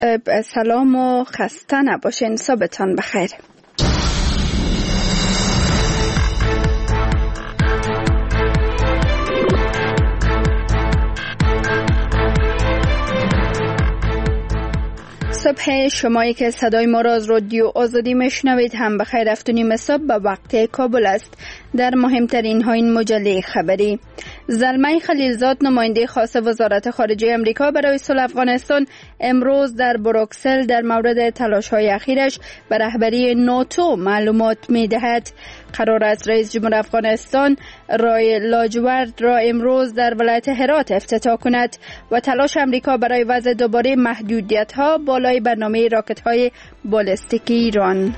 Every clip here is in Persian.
سلام و خسته نباشین. صبحتان بخیر. صبح شمایی که صدای ما را از رادیو آزادی میشنوید هم بخیر. 7:30 صبح به وقت کابل است. در مهمترین ها این مجله خبری: زلمه خلیلزاد نماینده خاص وزارت خارجه امریکا برای صلح افغانستان امروز در بروکسل در مورد تلاش‌های اخیرش به رهبری ناتو معلومات می‌دهد. قرار است رئیس جمهور افغانستان رای لاجورد را امروز در ولایت هرات افتتاح کند و تلاش امریکا برای وضع دوباره محدودیت‌ها بالای برنامه راکت‌های بالستیکی ایران.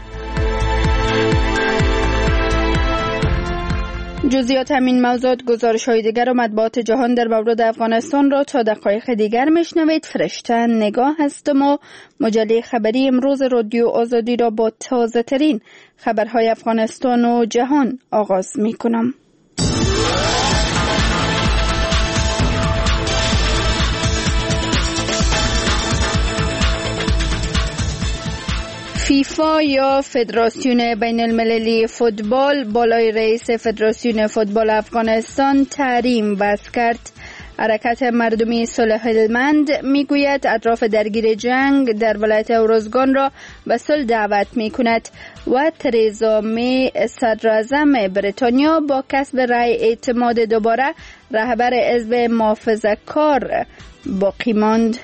جزئیات همین موضوعات، گزارش‌های دیگر و مطبوعات جهان در مورد افغانستان را تا دقایق دیگر میشنوید. فرشته نگاه هستم و مجله خبری امروز رادیو آزادی را با تازه ترین خبرهای افغانستان و جهان آغاز میکنم. فیفا یا فدراسیون بین المللی فوتبال بالای رئیس فدراسیون فوتبال افغانستان تحریم وضع کرد. حرکت مردمی صلح هلمند میگوید اطراف درگیر جنگ در ولایت اروزگان را به صلح دعوت میکند و ترزا می صدراعظم بریتانیا با کسب رأی اعتماد دوباره رهبر حزب محافظه‌کار باقی ماند.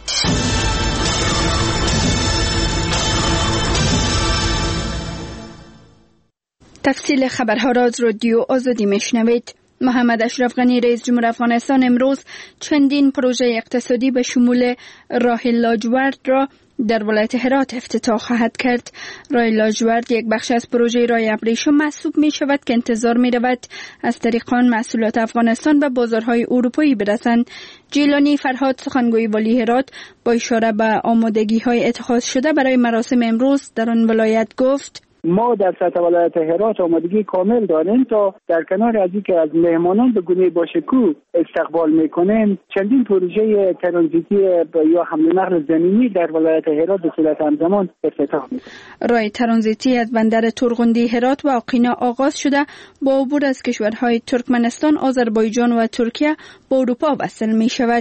تفصیل خبرها را از رادیو آزادی میشنوید. محمد اشرف غنی رئیس جمهور افغانستان امروز چندین پروژه اقتصادی به شمول راه لاجورد را در ولایت هرات افتتاح خواهد کرد. راه لاجورد یک بخش از پروژه راه ابریشم محسوب می شود که انتظار می رود از طریق آن محصولات افغانستان به بازارهای اروپایی برسند. جیلانی فرهاد سخنگوی والی هرات با اشاره به آمادگی های اتخاذ شده برای مراسم امروز در آن ولایت گفت: ما در سطح ولایت هرات آمادگی کامل داریم تا در کنار از اینکه از مهمانان به گونه باشکوه استقبال میکنیم، چندین پروژه ترانزیتی یا حمل و نقل زمینی در ولایت هرات به صورت همزمان افتتاح میکنیم. راه ترانزیتی از بندر تورغندی هرات و آقینا آغاز شده با عبور از کشورهای ترکمنستان، آذربایجان و ترکیه با اروپا وصل می شود.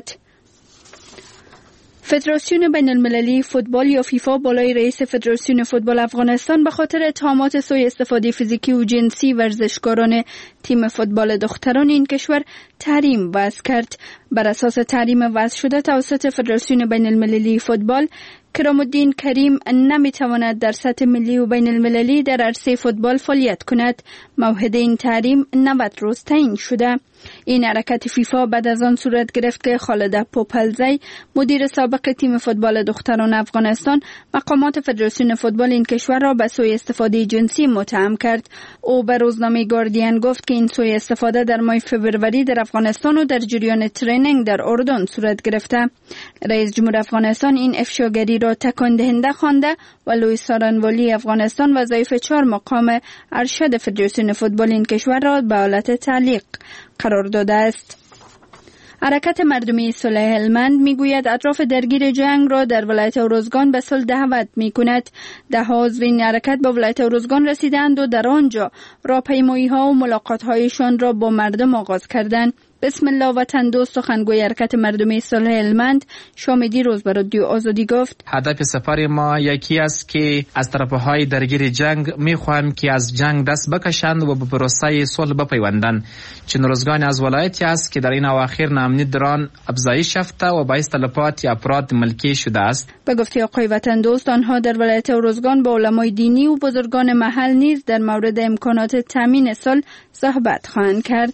فدراسیون بین المللی فوتبال یا فیفا بالای رئیس فدراسیون فوتبال افغانستان به خاطر اتهامات سوء استفاده فیزیکی و جنسی ورزشکاران تیم فوتبال دختران این کشور تحریم وضع کرد. بر اساس تحریم وضع شده توسط فدراسیون بین المللی فوتبال، کرام الدین کریم نمیتواند در سطح ملی و بین المللی در عرصه فوتبال فعالیت کند. موعد این تحریم 90 روز تعیین شده. این حرکت فیفا بعد از آن صورت گرفت که خالد پوپلزی مدیر سابق تیم فوتبال دختران افغانستان مقامات فدراسیون فوتبال این کشور را به سوء استفاده جنسی متهم کرد. او به روزنامه گاردین گفت که این سوء استفاده در ماه فوریه در افغانستان و در جریان ترینینگ در اردن صورت گرفته. رئیس جمهور افغانستان این افشاگری را تکان دهنده خوانده و لوی سارنوالی افغانستان وظایف 4 مقام ارشد فدراسیون فوتبال این کشور را به حالت تعلیق قرار داده است. حرکت مردمی صلح هلمند میگوید اطراف درگیر جنگ را در ولایت اروزگان به صلح دعوت میکند. ده عضو این حرکت به ولایت اروزگان رسیدند و در آنجا راهپیمایی ها و ملاقات هایشان را با مردم آغاز کردند. بسم الله وطن دوست سخنگوی حرکت مردمی صلح هلمند شامیدی روز به رادیو آزادی گفت: هدف سفر ما یکی است که از طرفهای درگیر جنگ میخواهیم که از جنگ دست بکشند و به پروسه صلح بپیوندند. چون روزگان از ولایتی است که در این اواخر ناامنی در آن افزایش یافته و باعث تلفات افراد ملکی شده است. به گفته آقای وطن دوست، آنها در ولایت اروزگان با علمای دینی و بزرگان محل نیز در مورد امکانات تامین صلح صحبت خواهند کرد.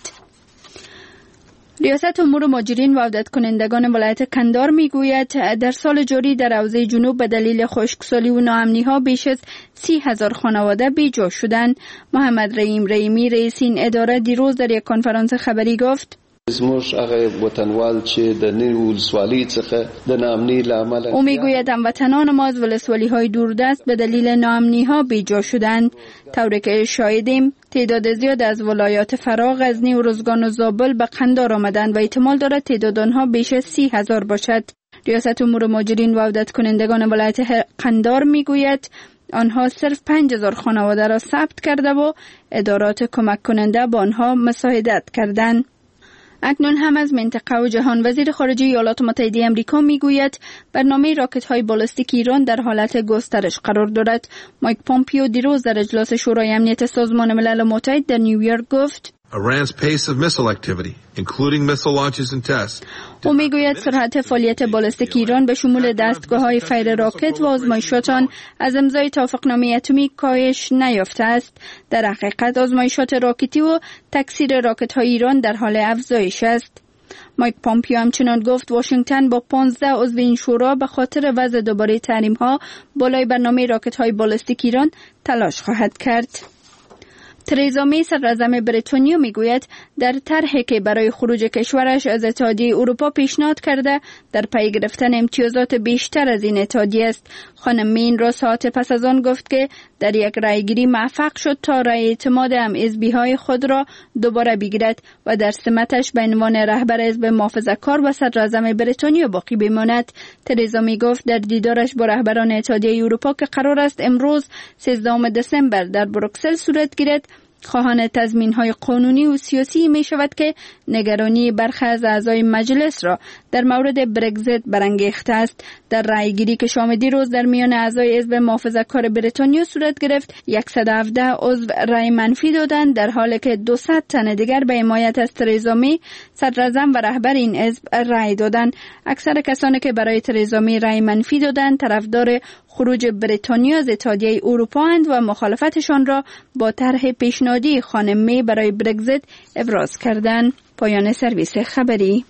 ریاست امور مهاجرین و عودت کنندگان ولایت کندهار میگوید در سال جاری در حوزه جنوب به دلیل خشکسالی و ناامنی ها بیش از 30,000 خانواده بیجا شدند. محمد رحیمی رئیس این اداره دیروز در یک کنفرانس خبری گفت: زموږ هغه وطنوال چې د نوې ولسوالۍ څخه د ناامنۍ له امله او میگوید هموطنان ما از ولسوالی‌های دوردست به دلیل ناامنی‌ها بیجا شدند، طوری که شاهدیم تعداد زیاد از ولایات فرا، غزنی، اروزگان و زابل به قندار آمدند و احتمال دارد تعداد آنها بیش از 30,000 باشد. ریاست امور مهاجرین و عودت کنندگان ولایت قندار میگوید آنها صرف 5000 خانواده را ثبت کرده و ادارات کمک کننده با آنها مساعدت کردند. اکنون هم از منطقه و جهان. وزیر خارجه ایالات متحده آمریکا میگوید برنامه راکت‌های بالستیک ایران در حالت گسترش قرار دارد. مایک پومپیو دیروز در اجلاس شورای امنیت سازمان ملل متحد در نیویورک گفت Iran's pace of missile activity, including missile launches and tests. او میگوید سرعت فعالیت بالستیک ایران به شمول دستگاه‌های فیر راکت و آزمایشات آن از امضای توافقنامه اتمی کاهش نیافته است. در حقیقت آزمایشات راکتی و تکثیر راکت‌های ایران در حال افزایش است. مایک پومپیو همچنان گفت واشنگتن با 15 عضو این شورا به خاطر وضع دوباره تحریم‌ها بالای برنامه راکت‌های بالستیک ایران تلاش خواهد کرد. تریزا می صدراعظم بریتانیا میگوید در طرحی که برای خروج کشورش از اتحادیه اروپا پیشنهاد کرده در پی گرفتن امتیازات بیشتر از این اتحادیه است. خانم می این را ساعت پس از آن گفت که در یک رأیگیری موفق شد تا رأی اعتماد هم‌حزبی‌های خود را دوباره بگیرد و در سمتش به عنوان رهبر حزب محافظه‌کار و صدراعظم بریتانیا باقی بماند. تریزا می گفت در دیدارش با رهبران اتحادیه اروپا که قرار است امروز 13 دسامبر در بروکسل صورت گیرد، خواهان تضمین‌های قانونی و سیاسی می شود که نگرانی برخی از اعضای مجلس را در مورد برگزیت برانگیخته است. در رأیگیری که شام دیروز در میان اعضای حزب محافظه‌کار بریتانیا صورت گرفت، 117 عضو رأی منفی دادند، در حالی که 200 تن دیگر به حمایت از تریزا می صدراعظم و رهبر این حزب رأی دادند. اکثر کسانی که برای تریزا می رأی منفی دادند طرفدار خروج بریتانیا از اتحادیه اروپا اند و مخالفتشان را با طرح پیشنهادی خانم می برای برگزیت ابراز کردند. پایان سرویس خبری.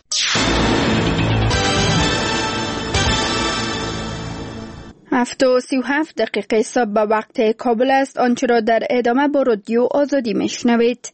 هفت و 37 دقیقه صبح به وقت کابل است. آنچه را در ادامه با رادیو آزادی میشنوید.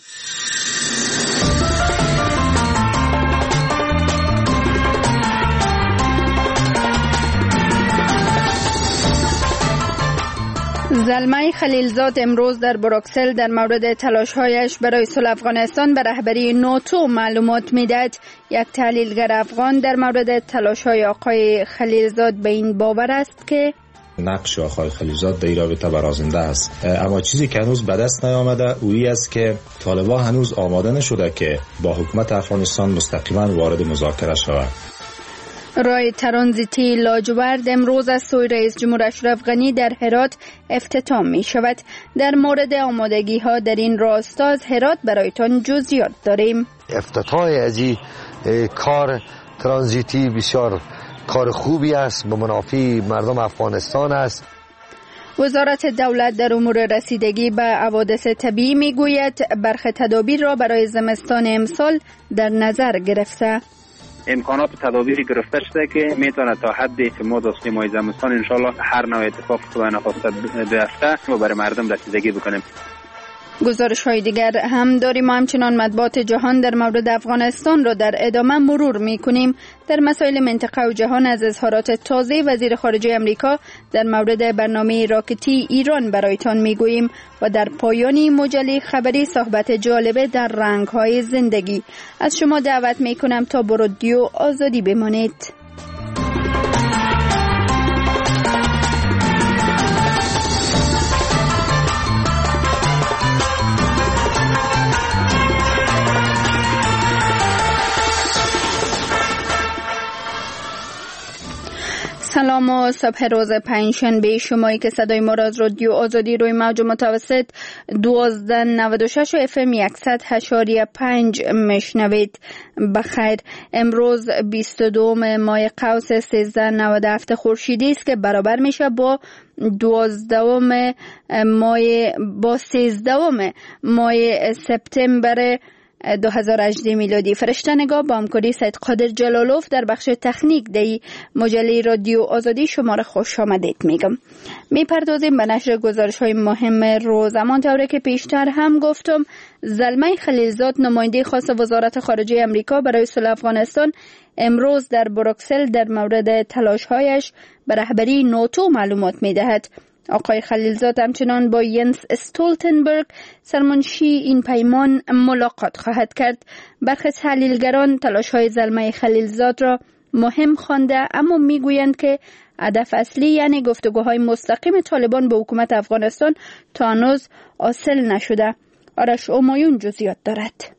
زلمه خلیلزاد امروز در بروکسل در مورد تلاش‌هایش برای صلح افغانستان به رهبری ناتو معلومات می‌دهد. یک تحلیلگر افغان در مورد تلاش‌های آقای خلیلزاد به این باور است که نقش آقای خلیلزاد در این رابطه برازنده است، اما چیزی که هنوز به دست نیامده اویی است که طالبان هنوز آماده نشده که با حکومت افغانستان مستقیما وارد مذاکره شود. رای ترانزیتی لاجورد امروز از سوی رئیس جمهور اشرف غنی در هرات افتتاح می شود. در مورد آمادگی ها در این راستا از هرات برایتان جزئیات داریم. افتتاح از این کار ترانزیتی بسیار کار خوبی است، به منافع مردم افغانستان است. وزارت دولت در امور رسیدگی به حوادث طبیعی می گوید برخی تدابیر را برای زمستان امسال در نظر گرفته. امکانات تدابیری گرفته شده که میتونه تا حدی که ما داشتیم ماه زمستان انشالله هر نوع اتفاق خدا نخواسته بیفته و برای مردم رسیدگی بکنیم. گزارش های دیگر هم داریم. ما همچنان مطبوعات جهان در مورد افغانستان را در ادامه مرور می کنیم. در مسائل منطقه و جهان از اظهارات تازه وزیر خارجه آمریکا در مورد برنامه راکتی ایران برایتان می گوییم و در پایانی مجله خبری صحبت جالبه در رنگ های زندگی. از شما دعوت می کنم تا با رادیو آزادی بمانید. سلام و صبح روز پنجشنبه شمایی که صدای ما را از رادیو آزادی روی موج متوسط 1296 و FM 100.5 میشنوید. بخیر. امروز 22 ماه قوس 1397 خورشیدی است که برابر میشه با 13 ماه سپتامبر 2018 میلادی. فرشته نگاه با همکاری سید قادر جلالوف در بخش تکنیک دی مجله رادیو آزادی شما را خوش آمدید میگم. میپردازیم به نشر گزارش های مهم روز. همانطور که پیشتر هم گفتم، زلمه خلیلزاد نماینده خاص وزارت خارجه آمریکا برای صلح افغانستان امروز در بروکسل در مورد تلاش‌هایش به رهبری ناتو معلومات میدهد. آقای خلیلزاد همچنان با ینس استولتنبرگ سرمنشی این پیمان ملاقات خواهد کرد. برخی تحلیلگران تلاش‌های زلمه خلیلزاد را مهم خوانده، اما میگویند که هدف اصلی یعنی گفتگوهای مستقیم طالبان با حکومت افغانستان تا هنوز حاصل نشده. آرش اومایون جزئیات دارد.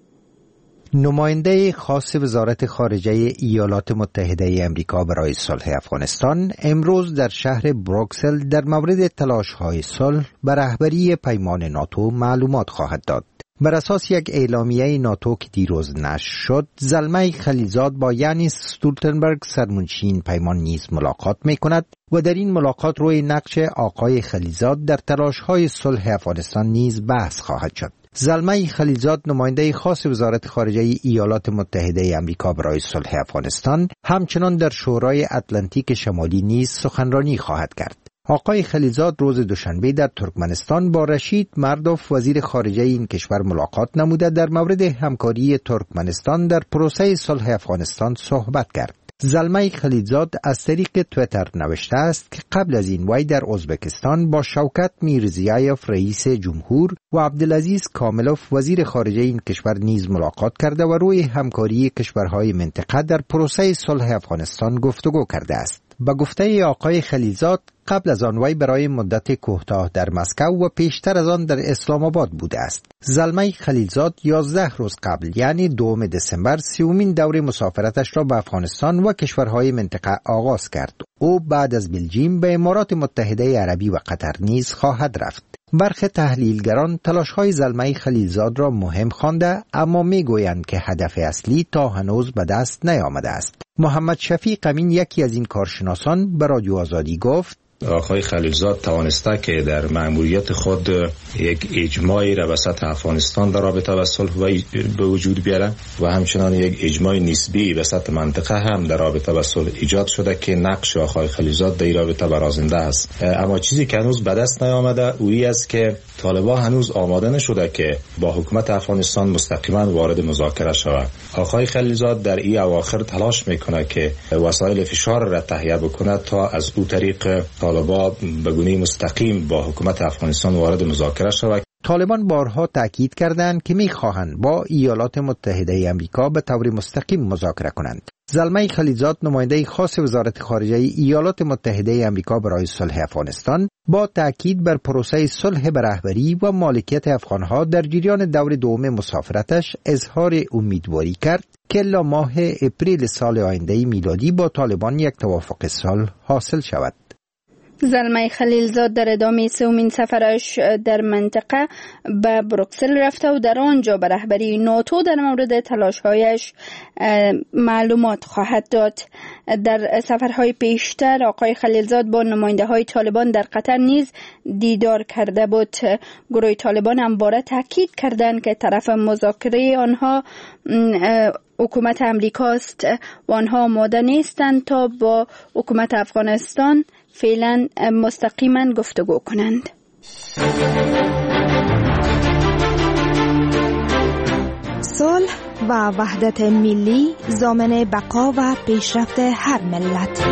نماینده خاص وزارت خارجه ایالات متحده امریکا برای صلح افغانستان امروز در شهر بروکسل در مورد تلاش‌های صلح بر رهبری پیمان ناتو معلومات خواهد داد. بر اساس یک اعلامیه ناتو که دیروز نشر شد، زلمه خلیلزاد با یانس استولتنبرگ سرمنشین پیمان نیز ملاقات می‌کند و در این ملاقات روی نقش آقای خلیلزاد در تلاش‌های صلح افغانستان نیز بحث خواهد شد. زلمه خلیلزاد نماینده خاص وزارت خارجه ایالات متحده امریکا برای صلح افغانستان همچنان در شورای اتلانتیک شمالی نیز سخنرانی خواهد کرد. آقای خلیلزاد روز دوشنبه در ترکمنستان با رشید مردوف وزیر خارجه این کشور ملاقات نموده در مورد همکاری ترکمنستان در پروسه صلح افغانستان صحبت کرد. زلمه خلیلزاد از طریق تویتر نوشته است که قبل از این وی در ازبکستان با شوکت میرزیایف رئیس جمهور و عبدالعزیز کاملوف وزیر خارجه این کشور نیز ملاقات کرده و روی همکاری کشورهای منطقه در پروسه صلح افغانستان گفتگو کرده است. با گفته آقای خلیلزاد قبل از آن وی برای مدت کوتاه در مسکو و پیشتر از آن در اسلام آباد بوده است. زلمه خلیلزاد 11 روز قبل یعنی 2 دسامبر 30مین دور مسافرتش را به افغانستان و کشورهای منطقه آغاز کرد. او بعد از بلژیم به امارات متحده عربی و قطر نیز خواهد رفت. برخی تحلیلگران تلاش‌های زلمه خلیلزاد را مهم خوانده، اما می‌گویند که هدف اصلی تا هنوز به دست نیامده است. محمد شفیق امین یکی از این کارشناسان به رادیو آزادی گفت: آقای خلیلزاد توانسته که در مأموریت خود یک اجماعی را وسط افغانستان در رابطه با صلح به وجود بیاره و همچنان یک اجماع نسبی وسط منطقه هم در رابطه با صلح ایجاد شده که نقش آقای خلیلزاد در این رابطه برازنده است. اما چیزی که هنوز به دست نیامده اویی است که طالبان هنوز آماده نشده که با حکومت افغانستان مستقیما وارد مذاکره شود. آقای خلیلزاد در این اواخر تلاش میکنه که وسایل فشار را تهیه بکنه تا از او طریق طالبان به گونه مستقیم با حکومت افغانستان وارد مذاکره شود. طالبان بارها تاکید کردند که می‌خواهند با ایالات متحده آمریکا به طور مستقیم مذاکره کنند. زلمه خلیلزاد نماینده خاص وزارت خارجه ایالات متحده آمریکا برای صلح افغانستان با تاکید بر پروسه صلح به رهبری و مالکیت افغانها در جریان دور دوم مسافرتش اظهار امیدواری کرد که الا ماه اپریل سال آینده میلادی با طالبان یک توافق صلح حاصل شود. زلمه خلیلزاد در ادامه 3مین سفرش در منطقه به بروکسل رفته و در آنجا به رهبری ناتو در مورد تلاش‌هایش معلومات خواهد داد. در سفرهای پیشتر آقای خلیلزاد با نماینده‌های طالبان در قطر نیز دیدار کرده بود. گروه طالبان همواره تاکید کردند که طرف مذاکره آنها حکومت امریکاست و آنها آماده نیستند تا با حکومت افغانستان فعلا مستقیما گفتگو کنند. صلح و وحدت ملی ضامن بقا و پیشرفت هر ملت.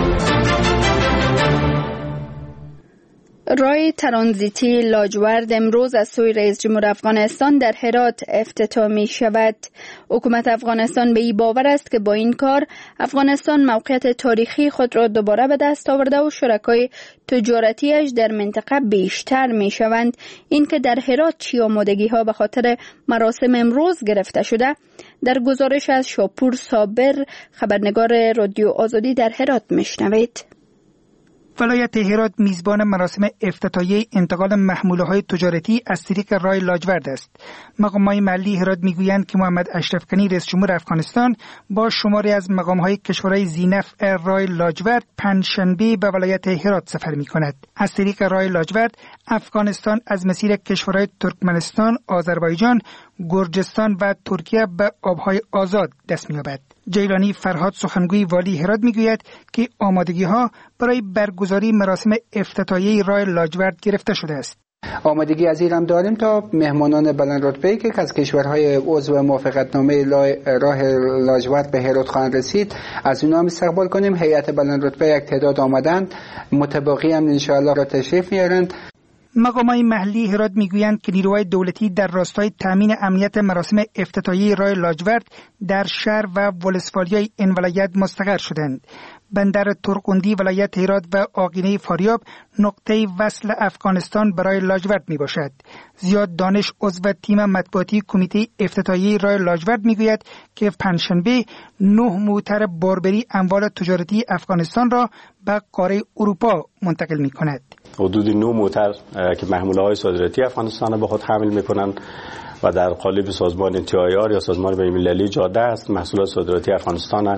راه ترانزیتی لاجورد امروز از سوی رئیس جمهور افغانستان در هرات افتتاح می شود. حکومت افغانستان به این باور است که با این کار افغانستان موقعیت تاریخی خود را دوباره به دست آورده و شرکای تجارتیش در منطقه بیشتر می شوند. این که در هرات چی آمادگی ها به خاطر مراسم امروز گرفته شده، در گزارش از شاپور صابر خبرنگار رادیو آزادی در هرات میشنوید. ولایت هرات میزبان مراسم افتتاحیه انتقال محموله‌های تجارتی از طریق راه لاجورد است. مقام‌های محلی هرات میگویند که محمد اشرف غنی رئیس جمهور افغانستان با شماری از مقام‌های کشورهای ذی‌نفع راه لاجورد پنجشنبه به ولایت هرات سفر می‌کند. از طریق راه لاجورد افغانستان از مسیر کشورهای ترکمنستان، آذربایجان، گرجستان و ترکیه به آب‌های آزاد دست می‌یابد. جیلانی فرهاد سخنگوی والی هرات میگوید که آمادگی‌ها برای برگزاری مراسم افتتاحیه راه لاجورد گرفته شده است. آمادگی از این هم داریم تا مهمانان بلند رتبه‌ای که از کشورهای عضو موافقتنامه راه لاجورد به هرات خواهند رسید از اونها هم استقبال کنیم. هیئت بلند رتبه یک تعداد آمدند، متباقی هم ان شاء الله را تشریف میارند. مقامات محلی هرات میگویند که نیروهای دولتی در راستای تامین امنیت مراسم افتتاحیه راه لاجورد در شهر و ولسوالیای این ولایت مستقر شدند. بندر ترقندی ولایت هرات و آقینه فاریاب نقطه وصل افغانستان برای لاجورد می باشد. زیاد دانش عضو تیم مطبوعاتی کمیته افتتاحیه راه لاجورد می گوید که پنجشنبه 9 موتر باربری اموال تجارتی افغانستان را به قاره اروپا منتقل می کند. حدود 9 موتر که محموله‌های صادراتی افغانستان به خود حمل می‌کنند و در قالب سازمان TIR یا سازمان بین‌المللی جاده است محصولات صادراتی افغانستان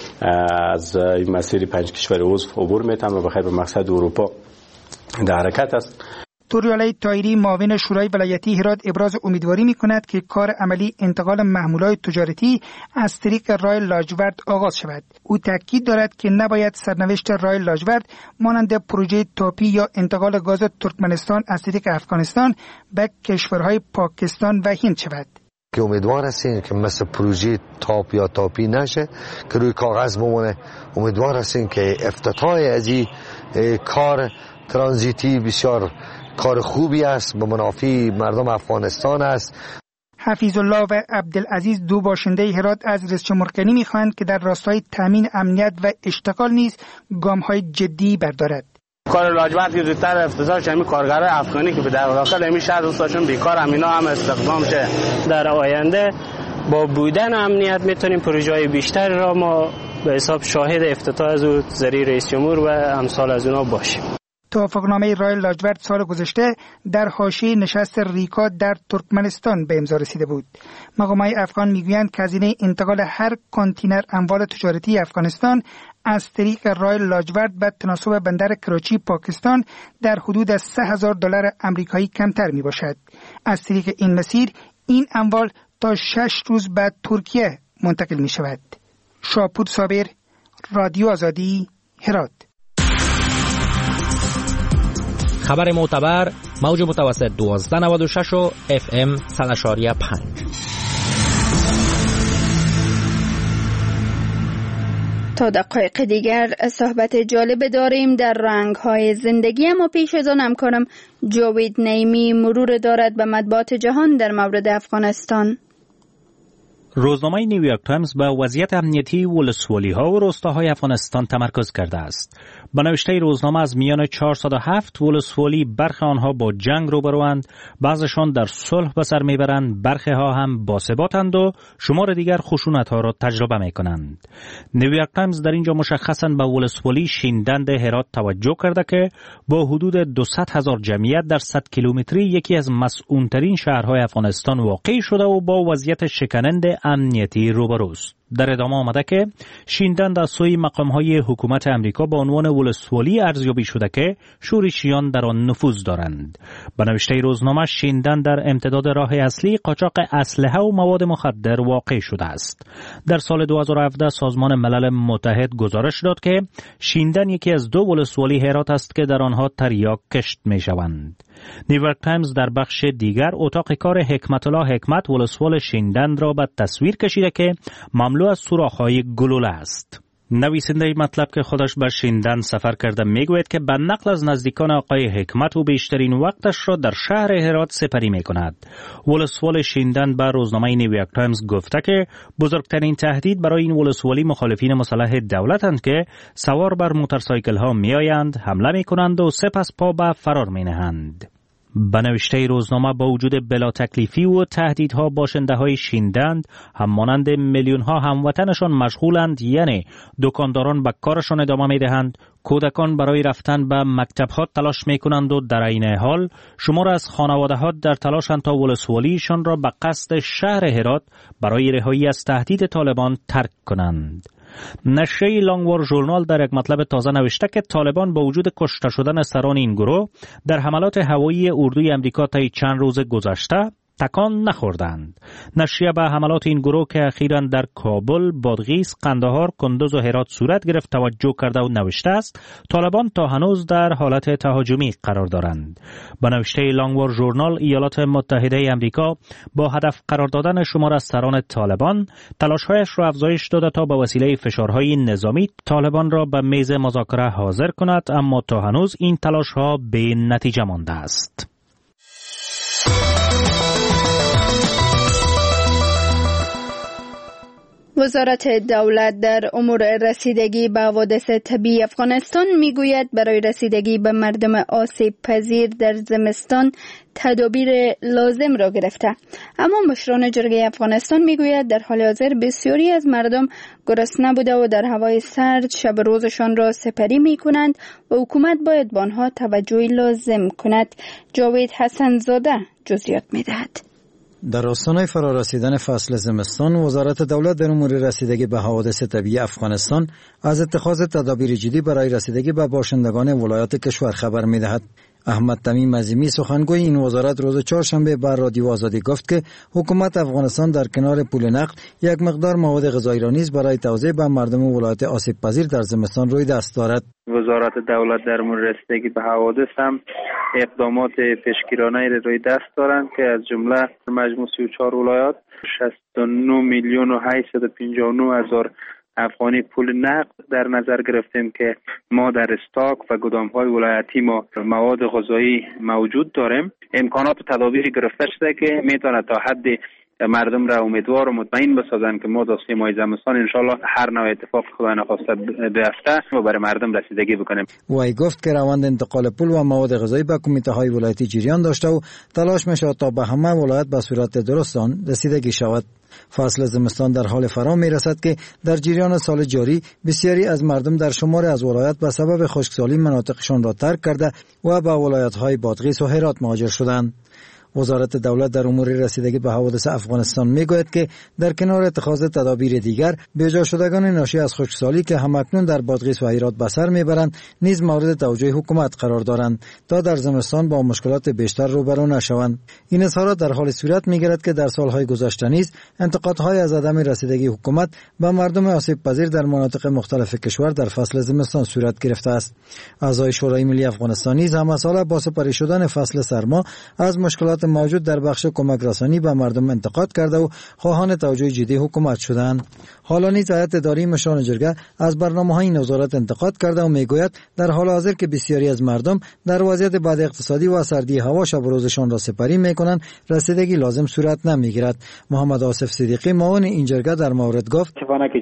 از این مسیر 5 کشور عضو عبور می‌کنند و بخیر به مقصد اروپا در حرکت است. توریالای طاهری معاون شورای ولایتی هرات ابراز امیدواری می‌کند که کار عملی انتقال محمولات تجارتی از طریق راه لاجورد آغاز شود. او تاکید دارد که نباید سرنوشت راه لاجورد مانند پروژه تاپی یا انتقال گاز ترکمنستان از طریق افغانستان به کشورهای پاکستان و هند شود. که امیدوار هستیم که مثل پروژه تاپ یا تاپی نشه که روی کاغذ بمونه. امیدوار هستیم که افتتاح از این کار ترانزیتی بسیار کار خوبی است، به منافع مردم افغانستان است. حفیظ الله و عبدالعزیز دو باشنده هرات از رئیس جمهور غنی می‌خواهند که در راستای تامین امنیت و اشتغال نیز گام‌های جدی بردارد. کار لاجورد که زودتر افتتاحش همین کارگرای افغانی که به در داخل همین شهر دوستاشون بیکار همینا هم استخدام شه. در آینده با بودن امنیت میتونیم پروژه‌های بیشتر را ما به حساب شاهد افتتاح از ذریعه رئیس جمهور و امثال از اونا باشیم. توافقنامه راه لاجورد سال گذشته در حاشیه نشست ریکا در ترکمنستان به امضا رسیده بود. مقامات افغان میگویند که هزینه انتقال هر کانتینر اموال تجارتی افغانستان از طریق راه لاجورد به تناسب بندر کراچی پاکستان در حدود از $3,000 آمریکایی کمتر می باشد. از طریق این مسیر این اموال تا 6 روز بعد ترکیه منتقل می شود. شاپور صابر، رادیو آزادی، هرات. خبر معتبر موج متوسط 1296 و FM 100.5. تا دقایق دیگر صحبت جالب داریم در رنگ‌های زندگی، اما پیش از آن همکارم جاوید نعیمی مرور دارد به مطبوعات جهان در مورد افغانستان. روزنامه نیویورک تایمز به وضعیت امنیتی ولسوالی‌ها و روستاهای افغانستان تمرکز کرده است. به نوشته روزنامه از میان 407 ولسوالی برخی آنها با جنگ روبروند، بعضشان در صلح به سر میبرند، برخی ها هم باثباتند و شمار دیگر خشونت‌ها را تجربه میکنند. نیویورک تایمز در اینجا مشخصاً به ولسوالی شیندند هرات توجه کرده که با حدود 200,000 جمعیت در 100 کیلومتری یکی از مسئول‌ترین شهرهای افغانستان واقع شده و با وضعیت شکننده امنیتی روبروست. در ادامه آمده که شیندند از سوی مقام‌های حکومت امریکا با عنوان ولسوالی ارزیابی شده که شورشیان در آن نفوذ دارند. به نوشته روزنامه شیندند در امتداد راه اصلی قاچاق اسلحه و مواد مخدر واقع شده است. در سال 2017 سازمان ملل متحد گزارش داد که شیندن یکی از 2 ولسوالی هرات است که در آنها تریاک کشت می‌شوند. نیویورک تایمز در بخش دیگر اتاق کار حکمت الله حکمت ولسوال شیندن را به تصویر کشیده که مملو از سوراخ‌های گلوله است. نویسنده مطلب که خودش به شیندن سفر کرده میگوید که به نقل از نزدیکان آقای حکمت و بیشترین وقتش را در شهر هرات سپری میکند. ولسوال شیندن به روزنامه نیویورک تایمز گفته که بزرگترین تهدید برای این ولسوالی مخالفین مسلح دولتند که سوار بر موتورسایکل ها میآیند، حمله میکنند و سپس پا به فرار مینهند. به نوشته روزنامه با وجود بلا تکلیفی و تهدیدها باشنده های شیندند همانند میلیون ها هموطنشان مشغولند، یعنی دکانداران به کارشان ادامه می دهند، کودکان برای رفتن به مکتب ها تلاش می کنند و در عین حال شمار از خانواده ها در تلاشند تا ولسوالیشان را به قصد شهر هرات برای رهایی از تهدید طالبان ترک کنند. نشریه لانگوار ژورنال در یک مطلب تازه نوشته که طالبان با وجود کشته شدن سران این گروه در حملات هوایی اردوی امریکا طی چند روز گذشته تکان نخوردند. نشریه به حملات این گروه که اخیراً در کابل، بادغیس، قندهار، کندوز و هرات صورت گرفت توجه کرده و نوشته است طالبان تا هنوز در حالت تهاجمی قرار دارند. به نوشته لانگوار ژورنال ایالات متحده امریکا با هدف قرار دادن شمار از سران طالبان تلاش‌هایش را افزایش داده تا به وسیله فشارهای نظامی طالبان را به میز مذاکره حاضر کند، اما تا هنوز این تلاش‌ها به نتیجه مانده است. وزارت دولت در امور رسیدگی به حوادث طبیعی افغانستان میگوید برای رسیدگی به مردم آسیب پذیر در زمستان تدابیر لازم را گرفته. اما مشران جرگه افغانستان میگوید در حال حاضر بسیاری از مردم گرسنه بوده و در هوای سرد شب روزشان را سپری می کنند و حکومت باید به آنها توجهی لازم کند. جاوید حسن زاده جزئیات میدهد. در آستانه فرارسیدن فصل زمستان، وزارت دولت در امور رسیدگی به حوادث طبیعی افغانستان از اتخاذ تدابیر جدی برای رسیدگی به باشندگان ولایات کشور خبر می‌دهد. احمد تمیم عظیمی سخنگوی این وزارت روز چهارشنبه بر رادیو آزادی گفت که حکومت افغانستان در کنار پول نقد یک مقدار مواد غذایی را نیز برای توزیع به مردم ولایات آسیب پذیر در زمستان روی دست دارد. وزارت دولت در مورد رسیدگی به حوادث هم اقدامات پیشگیرانه را روی دست دارند که از جمله مجموع 34 ولایات 69,859,000 افغانی پول نقد در نظر گرفتیم که ما در استاک و گدام‌های ولایتی ما مواد غذایی موجود داریم. امکانات و تدابیری گرفته شده که میتونه تا حد مردم را امیدوار و مطمئن بسازن که ما داسته ماه زمستان انشالله هر نوع اتفاق خدا نخواسته بیفته و برای مردم رسیدگی بکنیم. وی گفت که روند انتقال پول و مواد غذایی به کمیته های ولایتی جریان داشته و تلاش می‌شود تا به همه ولایت به صورت درست آن رسیدگی شود. فصل زمستان در حال فرا می رسد که در جریان سال جاری بسیاری از مردم در شمار از ولایات به سبب خشکسالی مناطقشان را ترک کرده و به ولایت‌های بادغیس و هرات مهاجر شدند. وزارت دولت در امور رسیدگی به حوادث افغانستان میگوید که در کنار اتخاذ تدابیر دیگر بی‌جا شدگان ناشی از خشکسالی که همکنون در بادغیس و هرات به سر میبرند نیز مورد توجه حکومت قرار دارند تا در زمستان با مشکلات بیشتر روبرو نشوند. این اظهارات در حال صورت میگیرد که در سالهای گذشته نیز انتقادهای از عدم رسیدگی حکومت به مردم آسیب پذیر در مناطق مختلف کشور در فصل زمستان صورت گرفته است. اعضای شورای ملی افغانستان نیز هم مسئله با سپری شدن فصل سرما از مشکلات موجود در بخش کمک رسانی به مردم انتقاد کرده و خواهان توجه جدی حکومت شدند. حالا نیز هیئت اداری مشران جرگه از برنامه‌های این وزارت انتقاد کرده و میگوید در حال حاضر که بسیاری از مردم در وضعیت بد اقتصادی و سردی هوا شب و روزشان را سپری میکنند، رسیدگی لازم صورت نمیگیرد. محمد آصف صدیقی معاون این جرگه در مورد گفت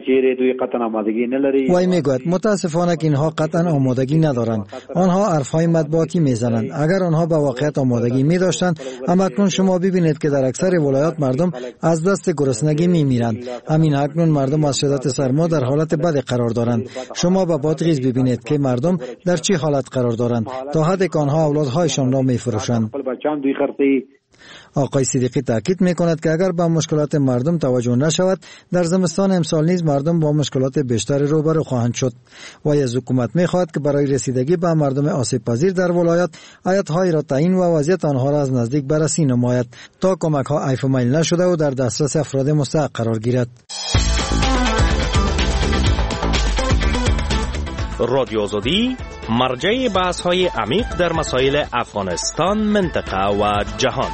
وی میگوید متاسفانه که اینها قطعا آمادگی ندارند. آنها حرفهای مطبوعاتی میزنند. اگر آنها به واقعیت آمادگی می‌داشتند، اکنون شما ببینید که در اکثر ولایات مردم از دست گرسنگی میمیرند. همین اکنون مردم از شدت سرما در حالت بد قرار دارند. شما به بادغیس ببینید که مردم در چه حالت قرار دارند تا حدی که آنها اولادهایشان را میفروشند. آقای صدیقی تاکید میکند که اگر به مشکلات مردم توجه نشود، در زمستان امسال نیز مردم با مشکلات بیشتری روبرو خواهند شد. و از حکومت میخواهد که برای رسیدگی به مردم آسیب پذیر در ولایت آیت‌های را تعیین و وضعیت آنها را از نزدیک بررسی نماید تا کمک‌ها عیف و میل نشده و در دسترس افراد مستحق قرار گیرد. رادیو آزادی مرجع بحث‌های عمیق در مسائل افغانستان، منطقه و جهان.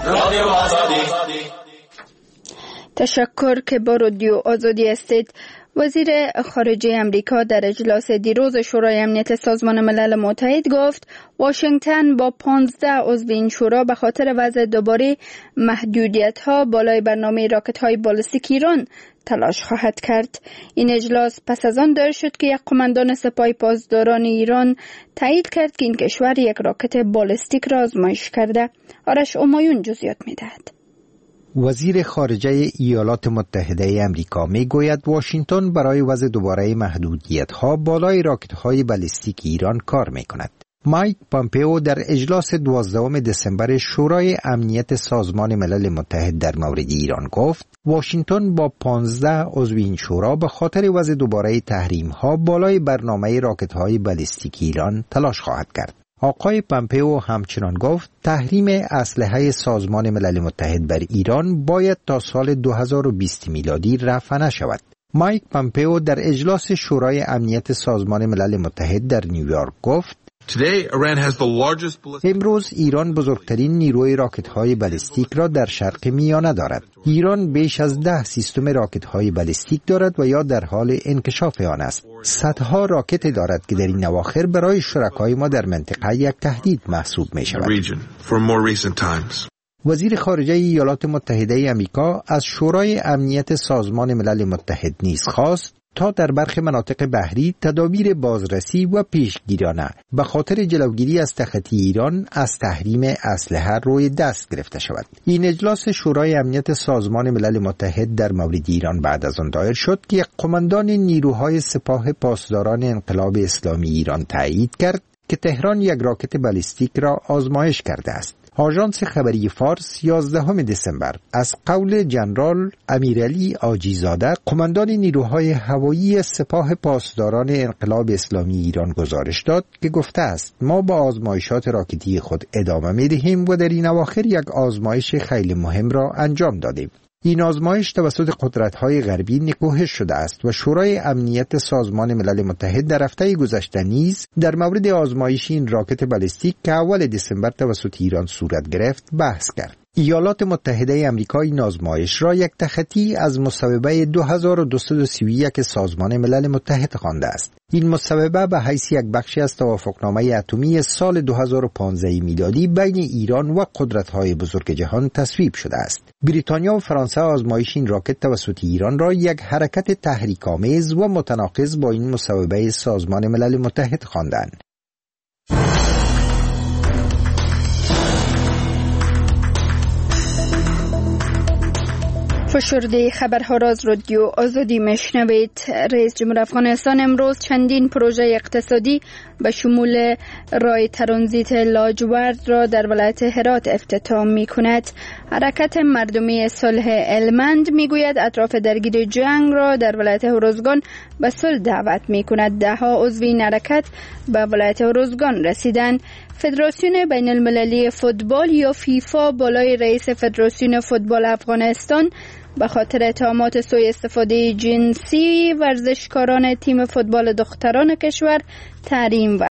تشکر که با رادیو آزادی هستید. وزیر خارجه امریکا در اجلاس دیروز شورای امنیت سازمان ملل متحد گفت واشنگتن با 15 عضو این شورا به خاطر وضع دوباره محدودیت‌ها بالای برنامه راکت‌های بالستیک ایران تلاش خواهد کرد. این اجلاس پس از آن دایر شد که یک قماندان سپاه پاسداران ایران تایید کرد که این کشور یک راکت بالستیک را آزمایش کرده. آرش امایون جزئیات می‌دهد. وزیر خارجه ایالات متحده امریکا میگوید واشنگتن برای وضع دوباره محدودیت‌ها بالای راکت‌های بالستیک ایران کار می‌کند. مایک پامپئو در اجلاس 12 دسامبر شورای امنیت سازمان ملل متحد در مورد ایران گفت واشنگتن با 15 عضو این شورا به خاطر وضع دوباره تحریم‌ها بالای برنامه راکت‌های بالستیک ایران تلاش خواهد کرد. آقای پامپئو همچنان گفت تحریم اسلحه سازمان ملل متحد بر ایران باید تا سال 2020 میلادی رفع نشود. مایک پامپئو در اجلاس شورای امنیت سازمان ملل متحد در نیویورک گفت امروز ایران بزرگترین نیروی راکت‌های بالستیک را در شرق میانه دارد. ایران بیش از 10 سیستم راکت‌های بالستیک دارد و یا در حال انکشاف آن است. صدها راکت دارد که در این اواخر برای شرکای ما در منطقه یک تهدید محسوب می شود. وزیر خارجه ایالات متحده آمریکا از شورای امنیت سازمان ملل متحد نیز خواست تا در برخی مناطق بحری تدابیر بازرسی و پیشگیرانه به خاطر جلوگیری از تخطی ایران از تحریم اسلحه روی دست گرفته شود. این اجلاس شورای امنیت سازمان ملل متحد در مورد ایران بعد از آن دایر شد که قماندان نیروهای سپاه پاسداران انقلاب اسلامی ایران تایید کرد که تهران یک راکت بالیستیک را آزمایش کرده است. آژانس خبری فارس 11 دسامبر از قول جنرال امیرعلی آجیزاده قماندان نیروهای هوایی سپاه پاسداران انقلاب اسلامی ایران گزارش داد که گفته است ما با آزمایشات راکتی خود ادامه می‌دهیم و در این اواخر یک آزمایش خیلی مهم را انجام دادیم. این آزمایش توسط قدرت‌های غربی نکوهش شده است و شورای امنیت سازمان ملل متحد در هفته گذشته نیز در مورد آزمایش این راکت بالیستیک که اول دسامبر توسط ایران صورت گرفت بحث کرد. ایالات متحده آمریکا این آزمایش را یک تخطی از مصوبه 2231 سازمان ملل متحد خوانده است. این مصوبه به حیث یک بخشی از توافقنامه اتمی سال 2015 میلادی بین ایران و قدرت‌های بزرگ جهان تصویب شده است. بریتانیا و فرانسه آزمایش این راکت توسط ایران را یک حرکت تحریک‌آمیز و متناقض با این مصوبه سازمان ملل متحد خواندند. فشرده خبرها را از رادیو آزادی میشنوید. رئیس جمهور افغانستان امروز چندین پروژه اقتصادی به شمول راه ترانزیت لاجورد را در ولایت هرات افتتاح می کند. حرکت مردمی صلح المند می گوید اطراف درگیر جنگ را در ولایت هرزگان به صلح دعوت می کند. دهها عضو این حرکت به ولایت هرزگان رسیدند. فدراسیون بین المللی فوتبال یا فیفا بالای رئیس فدراسیون فوتبال افغانستان به خاطر اتهامات سوء استفاده جنسی ورزشکاران تیم فوتبال دختران کشور تحریم و